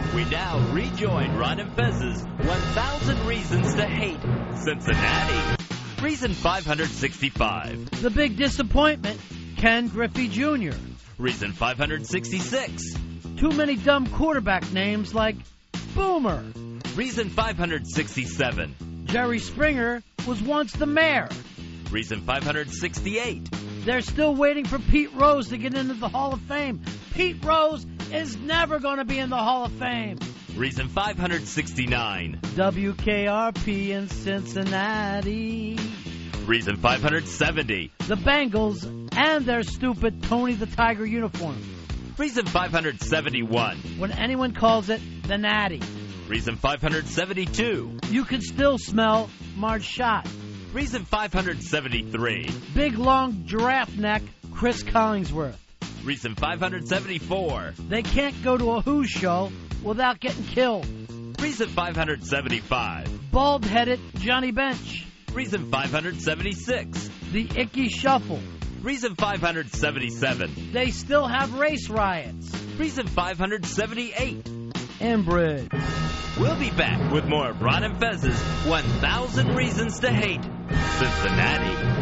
We now rejoin Ron and Fez's 1,000 Reasons to Hate Cincinnati. Reason 565. The big disappointment, Ken Griffey Jr. Reason 566. Too many dumb quarterback names like Boomer. Reason 567. Jerry Springer was once the mayor. Reason 568. They're still waiting for Pete Rose to get into the Hall of Fame. Pete Rose is never going to be in the Hall of Fame. Reason 569. WKRP in Cincinnati. Reason 570. The Bengals and their stupid Tony the Tiger uniform. Reason 571. When anyone calls it the Natty. Reason 572. You can still smell Marge Schott. Reason 573. Big, long giraffe neck, Chris Collingsworth. Reason 574. They can't go to a Who show without getting killed. Reason 575. Bald-headed Johnny Bench. Reason 576. The Icky Shuffle. Reason 577. They still have race riots. Reason 578. Inbred. We'll be back with more of Ron and Fez's 1,000 Reasons to Hate Cincinnati.